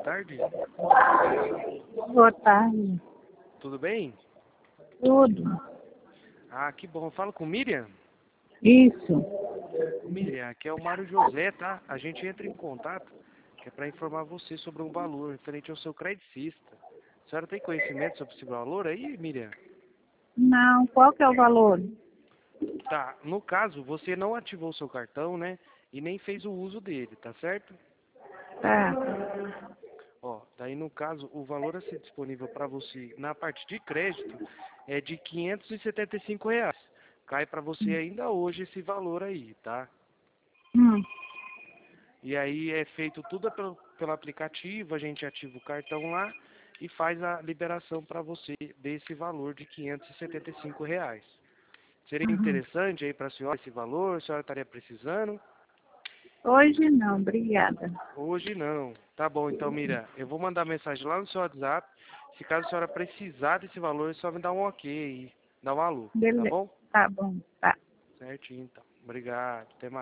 tarde. Boa tarde. Tudo bem? Tudo. Ah, que bom. Fala com Miriam? Isso. Miriam, aqui é o Mário José, tá? A gente entra em contato, que é para informar você sobre um valor referente ao seu credicista. A senhora tem conhecimento sobre esse valor aí, Miriam? Não, qual que é o valor? Tá, no caso, você não ativou o seu cartão, né? E nem fez o uso dele, tá certo? Tá. Ó, daí no caso, o valor a ser disponível para você na parte de crédito é de R$ 575. Cai para você ainda hoje esse valor aí, tá? Hum. E aí é feito tudo pelo aplicativo, a gente ativa o cartão lá e faz a liberação para você desse valor de R$ 575. Seria Uhum. interessante aí para a senhora esse valor? A senhora estaria precisando? Hoje não, obrigada. Hoje não. Tá bom, então, Mira, eu vou mandar mensagem lá no seu WhatsApp. Se caso a senhora precisar desse valor, é só me dar um ok aí, dá um alô, tá Beleza. bom? Tá bom, tá. Certinho, então. Obrigado, até mais.